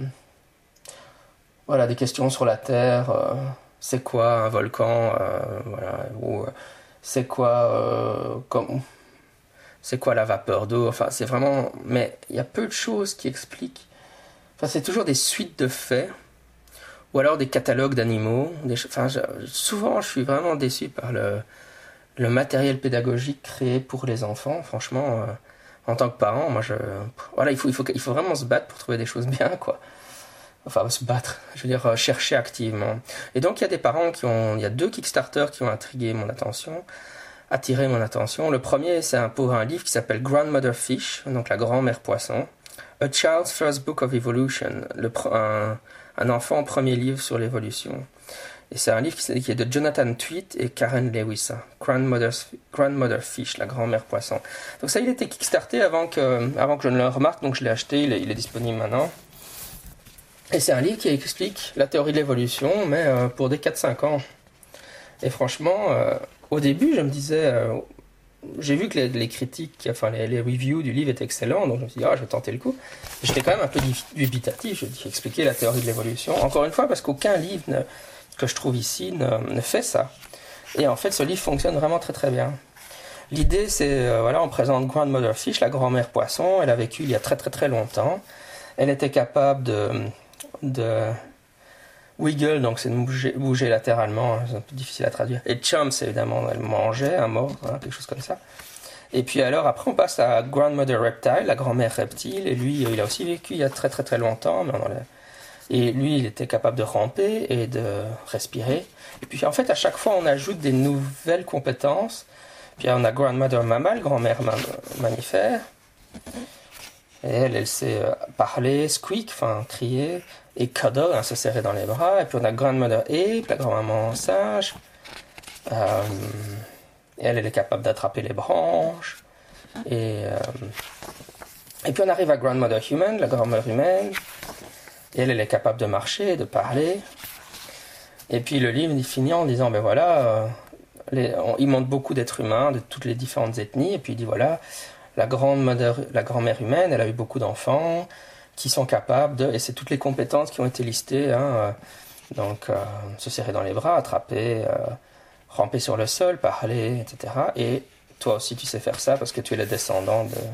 voilà, des questions sur la Terre, euh, c'est quoi un volcan, euh, voilà, ou euh, c'est quoi... Euh, comme, c'est quoi la vapeur d'eau, enfin c'est vraiment... Mais il y a peu de choses qui expliquent... Enfin c'est toujours des suites de faits, ou alors des catalogues d'animaux. Des... Enfin je... souvent je suis vraiment déçu par le, le matériel pédagogique créé pour les enfants, franchement, euh, en tant que parent, moi je... Voilà, il faut, il, faut, il faut vraiment se battre pour trouver des choses bien, quoi. Enfin, se battre, je veux dire, euh, chercher activement. Et donc il y a des parents qui ont... Il y a deux Kickstarter qui ont intrigué mon attention. Attiré mon attention. Le premier, c'est un, pour un livre qui s'appelle Grandmother Fish, donc la grand-mère poisson. A Child's First Book of Evolution, le, un, un enfant premier livre sur l'évolution. Et c'est un livre qui, qui est de Jonathan Tweet et Karen Lewis. Grandmother Fish, la grand-mère poisson. Donc ça, il était kickstarté avant que, avant que je ne le remarque, donc je l'ai acheté, il est, il est disponible maintenant. Et c'est un livre qui explique la théorie de l'évolution, mais euh, pour des quatre cinq ans. Et franchement... Euh, Au début, je me disais, euh, j'ai vu que les, les critiques, enfin les, les reviews du livre étaient excellents, donc je me suis dit, ah, je vais tenter le coup. J'étais quand même un peu dubitatif, je vais expliquer la théorie de l'évolution. Encore une fois, parce qu'aucun livre ne, que je trouve ici ne, ne fait ça. Et en fait, ce livre fonctionne vraiment très très bien. L'idée, c'est, euh, voilà, on présente Grandmother Fish, la grand-mère poisson. Elle a vécu il y a très très très longtemps. Elle était capable de... de Wiggle, donc c'est de bouger, bouger latéralement, c'est un peu difficile à traduire. Et chum, c'est évidemment elle mangeait, un mort, hein, quelque chose comme ça. Et puis alors après on passe à Grandmother Reptile, la grand-mère reptile, et lui il a aussi vécu il y a très très très longtemps, mais on enlève. Et lui il était capable de ramper et de respirer. Et puis en fait à chaque fois on ajoute des nouvelles compétences. Puis on a Grandmother Mammal, grand-mère mam- mammifère. Et elle, elle sait euh, parler, squeak, enfin crier, et cuddle, hein, se serrer dans les bras. Et puis on a Grandmother Ape, la grand-maman singe. Euh, et elle, elle est capable d'attraper les branches. Et, euh, et puis on arrive à Grandmother Human, la grand-mère humaine. Et elle, elle est capable de marcher, de parler. Et puis le livre il finit en disant, ben voilà, euh, les, on, il montre beaucoup d'êtres humains, de toutes les différentes ethnies. Et puis il dit, voilà, la, grande mother, la grand-mère humaine, elle a eu beaucoup d'enfants qui sont capables de... Et c'est toutes les compétences qui ont été listées. Hein, euh, donc, euh, se serrer dans les bras, attraper, euh, ramper sur le sol, parler, et cetera. Et toi aussi, tu sais faire ça parce que tu es le descendant de,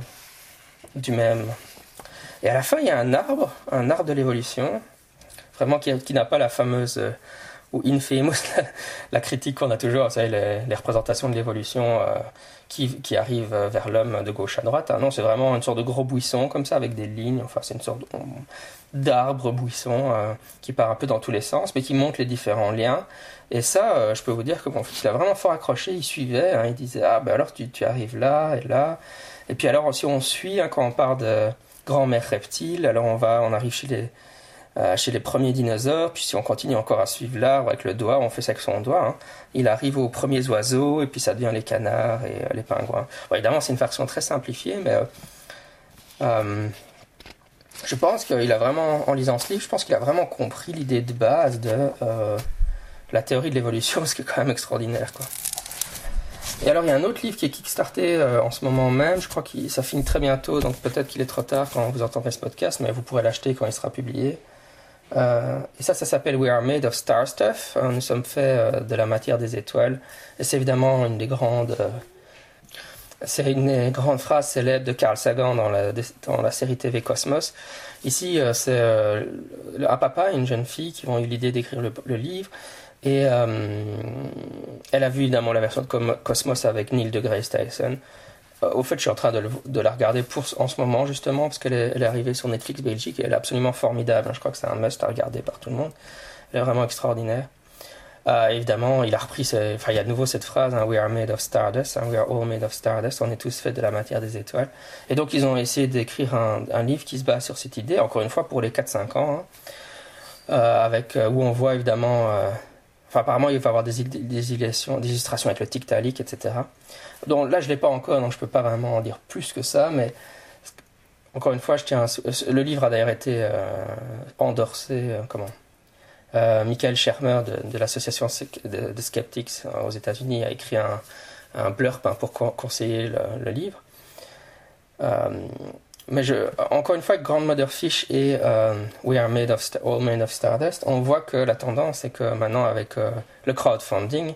du même. Et à la fin, il y a un arbre, un arbre de l'évolution, vraiment qui, qui n'a pas la fameuse... Euh, ou infamous, la, la critique qu'on a toujours, vous savez, les, les représentations de l'évolution euh, qui, qui arrivent vers l'homme de gauche à droite. Hein. Non, c'est vraiment une sorte de gros buisson comme ça, avec des lignes, enfin c'est une sorte d'arbre buisson euh, qui part un peu dans tous les sens, mais qui montre les différents liens. Et ça, euh, je peux vous dire que mon fils, il a vraiment fort accroché, il suivait, hein, il disait, ah ben alors tu, tu arrives là et là. Et puis alors aussi on suit, hein, quand on part de grand-mère reptile, alors on va, on arrive chez les... Euh, chez les premiers dinosaures, puis si on continue encore à suivre l'arbre avec le doigt, on fait ça avec son doigt, hein, il arrive aux premiers oiseaux, et puis ça devient les canards et euh, les pingouins. Bon, évidemment, c'est une version très simplifiée, mais euh, euh, je pense qu'il a vraiment, en lisant ce livre, je pense qu'il a vraiment compris l'idée de base de euh, la théorie de l'évolution, ce qui est quand même extraordinaire, quoi. Et alors, il y a un autre livre qui est kickstarté euh, en ce moment même, je crois que ça finit très bientôt, donc peut-être qu'il est trop tard quand vous entendrez ce podcast, mais vous pourrez l'acheter quand il sera publié. Euh, et ça, ça s'appelle We Are Made of Star Stuff. Nous sommes faits euh, de la matière des étoiles. Et c'est évidemment une des grandes, euh, c'est une des grandes phrases célèbres de Carl Sagan dans la, dans la série T V Cosmos. Ici, euh, c'est euh, un papa et une jeune fille qui ont eu l'idée d'écrire le, le livre. Et euh, elle a vu évidemment la version de Cosmos avec Neil deGrasse Tyson. Au fait, je suis en train de, le, de la regarder pour, en ce moment, justement, parce qu'elle est, elle est arrivée sur Netflix Belgique et elle est absolument formidable. Je crois que c'est un must à regarder par tout le monde. Elle est vraiment extraordinaire. Euh, évidemment, il a repris, ses, enfin, il y a de nouveau cette phrase, hein, We are made of stardust, hein, We are all made of stardust, on est tous faits de la matière des étoiles. Et donc, ils ont essayé d'écrire un, un livre qui se base sur cette idée, encore une fois, pour les quatre cinq ans, hein, euh, avec, euh, où on voit évidemment... Euh, Enfin, apparemment, il va y avoir des, des, illustrations, des illustrations avec le Tiktaalik, et cetera. Donc là, je ne l'ai pas encore, donc je ne peux pas vraiment en dire plus que ça, mais encore une fois, je tiens à... le livre a d'ailleurs été euh, endorsé, euh, comment euh, Michael Shermer de, de l'association de, de Skeptics aux États-Unis a écrit un, un blurb, hein, pour conseiller le, le livre. Euh, Mais je, encore une fois, avec Grandmother Fish et euh, We Are made of St- All Made of Stardust, on voit que la tendance est que maintenant, avec euh, le crowdfunding,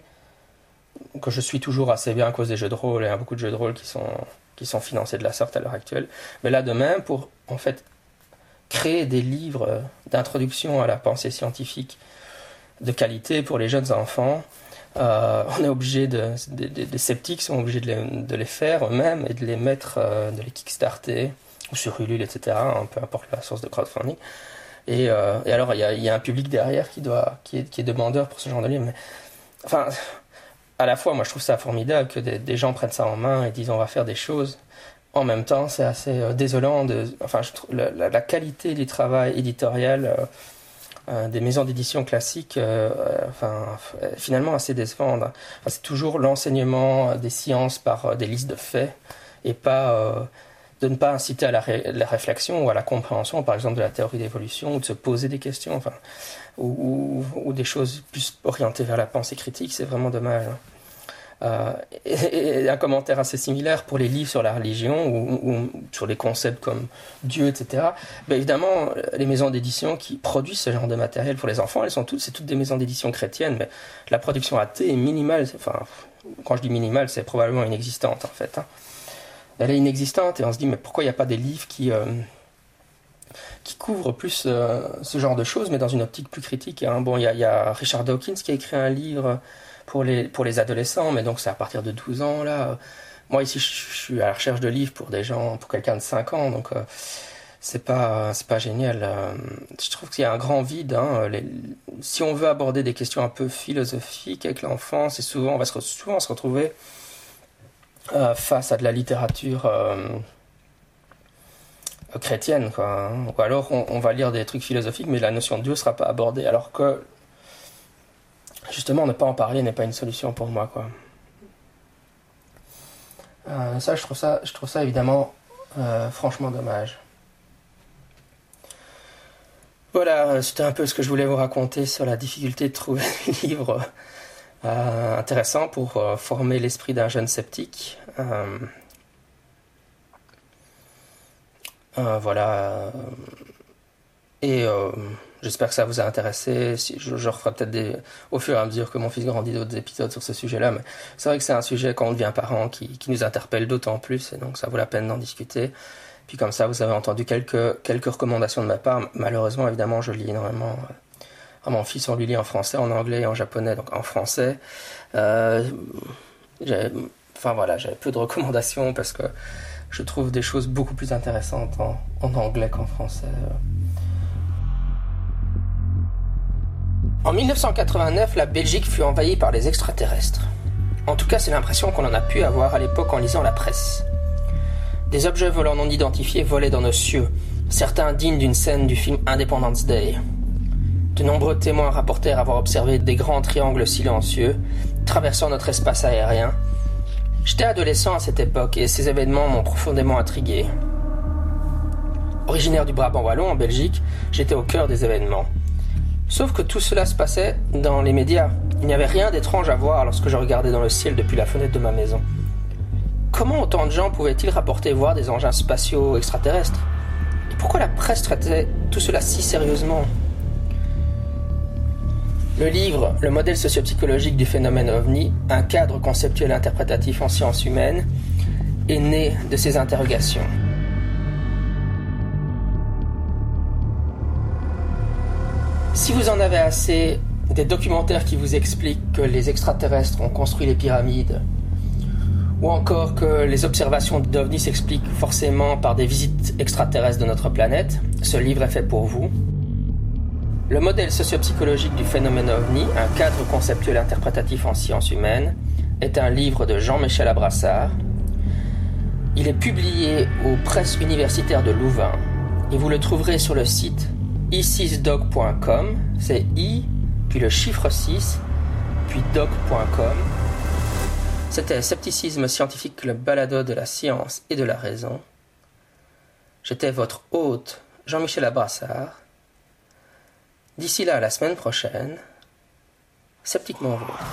que je suis toujours assez bien à cause des jeux de rôle, et il y a beaucoup de jeux de rôle qui sont, qui sont financés de la sorte à l'heure actuelle, mais là de même, pour en fait créer des livres d'introduction à la pensée scientifique de qualité pour les jeunes enfants, Euh, on est obligé de, de, de, de sceptiques sont obligés de les, de les faire eux-mêmes et de les mettre, euh, de les kickstarter ou sur Ulule, et cetera. Hein, peu importe la source de crowdfunding. Et, euh, et alors il y a, y a un public derrière qui doit, qui est, qui est demandeur pour ce genre de livre. Mais, enfin, à la fois, moi je trouve ça formidable que des, des gens prennent ça en main et disent on va faire des choses. En même temps, c'est assez euh, désolant. De, enfin, je trouve la, la, la qualité du travail éditorial. Euh, Euh, des maisons d'édition classiques, euh, euh, enfin, euh, finalement assez décevantes. Enfin, c'est toujours l'enseignement euh, des sciences par euh, des listes de faits et pas euh, de ne pas inciter à la, ré- la réflexion ou à la compréhension, par exemple de la théorie d'évolution, ou de se poser des questions, enfin, ou, ou, ou des choses plus orientées vers la pensée critique. C'est vraiment dommage. Hein. Euh, et, et un commentaire assez similaire pour les livres sur la religion ou, ou sur les concepts comme Dieu, et cetera. Ben évidemment, les maisons d'édition qui produisent ce genre de matériel pour les enfants, elles sont toutes, c'est toutes des maisons d'édition chrétiennes, mais la production athée est minimale. Enfin, quand je dis minimale, c'est probablement inexistante en fait. Hein. Elle est inexistante et on se dit mais pourquoi il n'y a pas des livres qui, euh, qui couvre plus euh, ce genre de choses, mais dans une optique plus critique. Hein. Bon, il y, y a Richard Dawkins qui a écrit un livre pour les, pour les adolescents, mais donc c'est à partir de douze ans, là. Moi, ici, je, je suis à la recherche de livres pour des gens, pour quelqu'un de cinq ans, donc euh, c'est pas, c'est pas génial. Euh, je trouve qu'il y a un grand vide. Hein. Les, si on veut aborder des questions un peu philosophiques avec l'enfant, c'est souvent, on va se, souvent se retrouver euh, face à de la littérature euh, chrétienne, quoi, hein. Ou alors on, on va lire des trucs philosophiques, mais la notion de Dieu sera pas abordée, alors que justement ne pas en parler n'est pas une solution pour moi, quoi. Euh, ça, je trouve ça, je trouve ça évidemment euh, franchement dommage. Voilà, c'était un peu ce que je voulais vous raconter sur la difficulté de trouver des livres euh, intéressants pour euh, former l'esprit d'un jeune sceptique. Euh, euh, voilà. Et euh, j'espère que ça vous a intéressé. Je, je referai peut-être des, au fur et à mesure que mon fils grandit, d'autres épisodes sur ce sujet-là. Mais c'est vrai que c'est un sujet, quand on devient parent, qui, qui nous interpelle d'autant plus. Et donc ça vaut la peine d'en discuter. Puis comme ça, vous avez entendu quelques, quelques recommandations de ma part. Malheureusement, évidemment, je lis énormément. À mon fils, on lui lit en français, en anglais et en japonais. Donc en français. Euh, j'avais, enfin voilà, j'avais peu de recommandations parce que je trouve des choses beaucoup plus intéressantes en, en anglais qu'en français. En dix-neuf cent quatre-vingt-neuf, la Belgique fut envahie par les extraterrestres. En tout cas, c'est l'impression qu'on en a pu avoir à l'époque en lisant la presse. Des objets volants non identifiés volaient dans nos cieux, certains dignes d'une scène du film Independence Day. De nombreux témoins rapportèrent avoir observé des grands triangles silencieux traversant notre espace aérien. J'étais adolescent à cette époque et ces événements m'ont profondément intrigué. Originaire du Brabant wallon en Belgique, j'étais au cœur des événements. Sauf que tout cela se passait dans les médias. Il n'y avait rien d'étrange à voir lorsque je regardais dans le ciel depuis la fenêtre de ma maison. Comment autant de gens pouvaient-ils rapporter voir des engins spatiaux extraterrestres ? Et pourquoi la presse traitait tout cela si sérieusement ? Le livre « Le modèle sociopsychologique du phénomène ovni, un cadre conceptuel interprétatif en sciences humaines » est né de ces interrogations. Si vous en avez assez des documentaires qui vous expliquent que les extraterrestres ont construit les pyramides, ou encore que les observations d'ovnis s'expliquent forcément par des visites extraterrestres de notre planète, ce livre est fait pour vous. Le modèle sociopsychologique du phénomène ovni, un cadre conceptuel interprétatif en sciences humaines, est un livre de Jean-Michel Abrassard. Il est publié aux presses universitaires de Louvain et vous le trouverez sur le site i six doc point com, c'est i, puis le chiffre six, puis doc point com. C'était Scepticisme scientifique, le balado de la science et de la raison. J'étais votre hôte, Jean-Michel Abrassard. D'ici là, à la semaine prochaine, sceptiquement vôtre.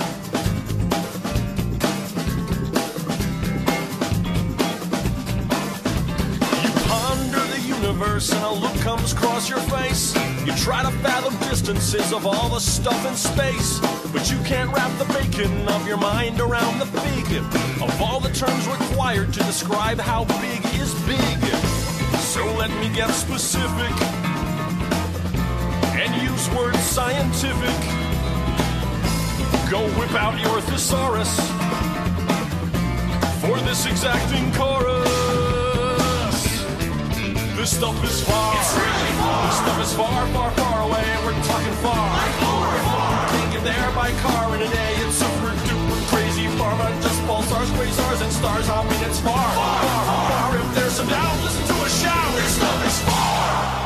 And a look comes across your face. You try to fathom distances of all the stuff in space, but you can't wrap the bacon of your mind around the big of all the terms required to describe how big is big. So let me get specific and use words scientific. Go whip out your thesaurus for this exacting chorus. This stuff is far. It's really far. This stuff is far, far, far away. We're talking far. Like far, far. Can't get there by car in a day. It's super duper crazy far, but just pulsars, quasars, and stars. I mean, it's far, far, far, far, far. If there's some doubt, listen to a shout. This stuff is far.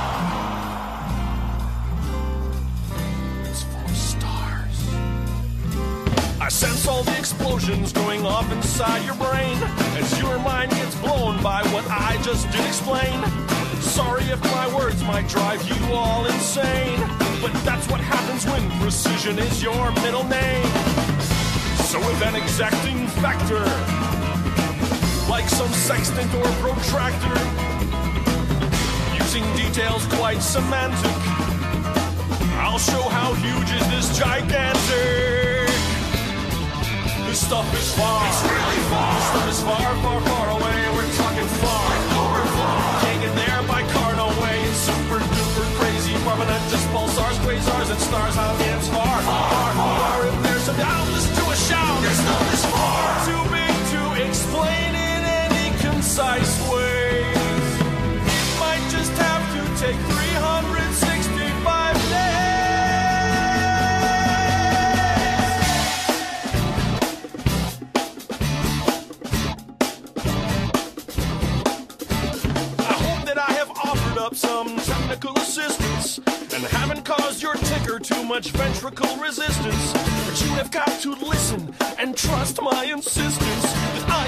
It's full of stars. I sense all the explosions going off inside your brain as your mind gets blown by what I just did explain. Sorry if my words might drive you all insane, but that's what happens when precision is your middle name. So with an exacting factor, like some sextant or protractor, using details quite semantic, I'll show how huge is this gigantic. This stuff is far. It's really far. This stuff is far, far, far away. We're talking far. Like far, far. Can't get there by car, no way. It's quasars and stars, how it's far, far, far. If there's a doubt, listen to a shout. There's no this far. Too big to explain in any concise way. It might just have to take three hundred sixty-five up some technical assistance and haven't caused your ticker too much ventricle resistance. But you have got to listen and trust my insistence that I